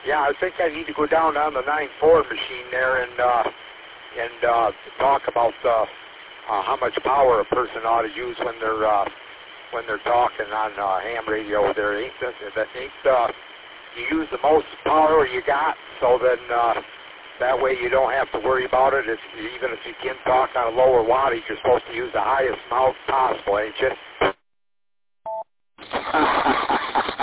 Yeah, I think I need to go down on the 9.4 machine there and talk about how much power a person ought to use when they're talking on ham radio. There ain't you use the most power you got, so then that way you don't have to worry about it. Even if you can talk on a lower wattage, you're supposed to use the highest amount possible, ain't you?